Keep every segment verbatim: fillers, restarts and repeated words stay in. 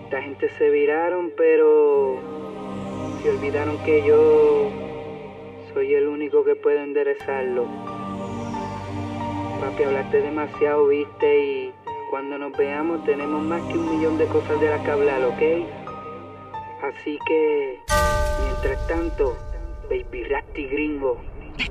Esta gente se viraron, pero se olvidaron que yo soy el único que puede enderezarlo. Papi, hablaste demasiado, viste, y cuando nos veamos tenemos más que un millón de cosas de las que hablar, ¿ok? Así que, mientras tanto, Baby Rasty Gringo.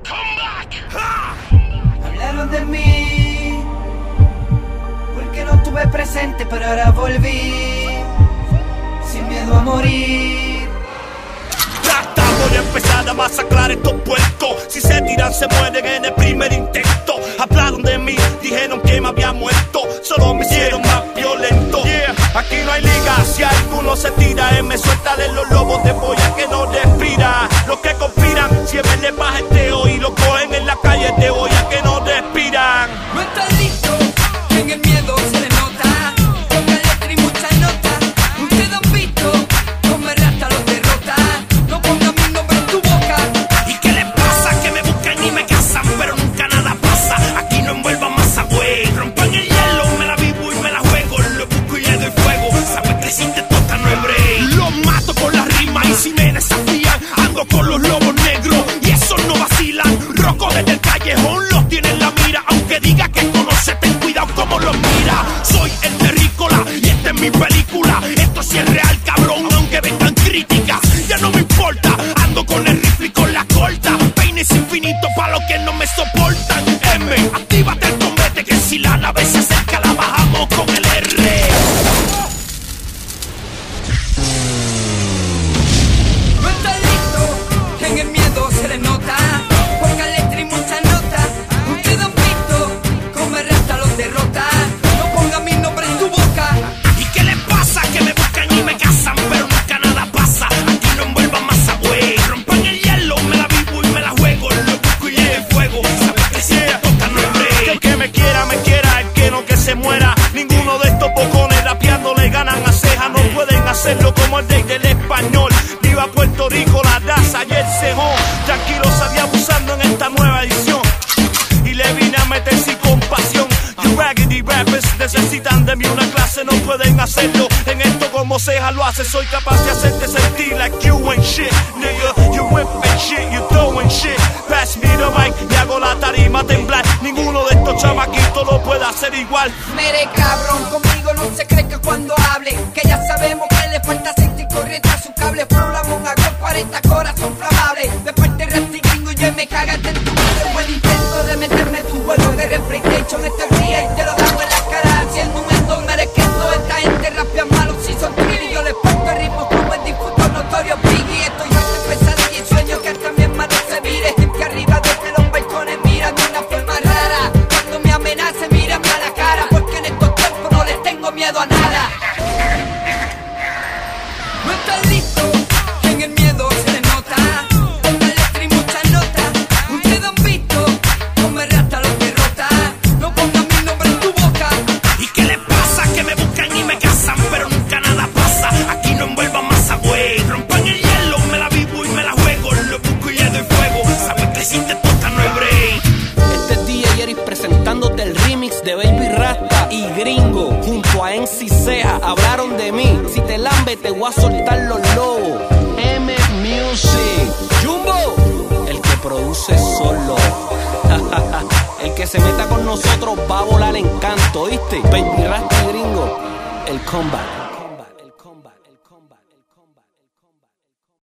Hablaron de mí, porque no estuve presente, pero ahora volví, sin miedo a morir. Rasta, voy a empezar a masacrar estos puercos. Si se tiran se mueren en el primer intento. Hablaron de mí, dijeron que me había muerto, solo me hicieron más violento. Yeah. Aquí no hay liga, si alguno se tira, él me suelta de los lobos de boya que no respira. Los que conspiran, siempre les baja el teo y lo cogen en la calle de boya que no respiran. No estás listo, en el miedo se le nota, poca letra y muchas notas. Ustedes han visto cómo el Rasta los derrota. No pongan mi nombre en tu boca. ¿Y qué les pasa? Que me buscan y me cazan, pero nunca nada pasa. Aquí no envuelvan masa, güey. Rompan el hielo, me la vivo y me la juego. Lo busco y le doy fuego. Sabes que si te toca no es break. Los mato con la rima y si me desafían, ando con los lobos negros y esos no vacilan. Roco desde el callejón, los tiene en la mira. Aunque diga que conoce, ten cuidado como los mira. Soy el terrícola y esta es mi película. Esto sí es real, cabrón, aunque vengan críticas. Ya no me importa, ando con el rifle y con la corta. Peines infinitos pa' los que no me soportan. M, actívate el combate, que si la nave se acerca la bajamos con el R. No estás listo, en el miedo se le nota, poca letra y muchas notas. Ustedes han visto cómo el Rasta los derrota. No pongan mi nombre en tu boca. ¿Y qué les pasa? Que me buscan y me cazan, pero nunca nada pasa. Aquí no envuelvan masa, güey. Rompan el hielo, me la vivo y me la juego. Lo busco y le doy fuego. Sabes que si te toca no es break. Que el que me quiera, me quiera. El que no, que se muera. Ninguno de estos bocones rapeando le ganan a ceja. No pueden hacerlo como el rey del español. Viva Puerto Rico, la raza y el cejón. Tranquilo, salí abusando en esta nueva edición y le vine a meter sin compasión. You raggedy rappers necesitan de mí una clase, no pueden hacerlo en esto como Ceja lo hace. Soy capaz de hacerte sentir like you ain't shit, nigga. You whipping shit, you throwing shit. Pass me the mic y hago la tarima temblar. Ninguno de estos chamaquitos lo puede hacer igual. Mere cabrón, conmigo no se cree que cuando hable, que ya sabemos que le falta sentir corriente a su cable. Problema con cuarenta corazón flamable. Después de Rasty Gringo y me cagaste en tu madre. Buen intento de meterme tu vuelo de PlayStation. Este ría y te lo damos en la cara. Si el momento merezquendo, esta gente rapea malo. Si son trillos, yo les pongo ritmo como el difunto notorio Biggie. Estoy harto de pesadilla y sueño que hasta mi hermano se mire. Que arriba desde los balcones miran de una forma rara. Cuando me amenace, mírame a la cara, porque en estos tiempos no les tengo miedo a nada. No estás listo, en el miedo se le nota, poca letra y muchas notas. Ustedes han visto cómo el Rasta los derrota. No pongan mi nombre en tu boca. ¿Y qué les pasa? Que me buscan y me cazan, pero nunca nada pasa. Aquí no envuelvan masa, güey. Rompan el hielo, me la vivo y me la juego. Lo busco y le doy fuego. Sabes que si te toca no es break. Este es D J Jerry presentándote el remix de Baby Rasta y Gringo junto a M C Ceja. Hablaron de mí, si te lambe te voy a soltar los lobos. M Music Jumbo, el que produce solo. El que se meta con nosotros va a volar en canto, ¿viste? Baby Rasta y Gringo, el comeback.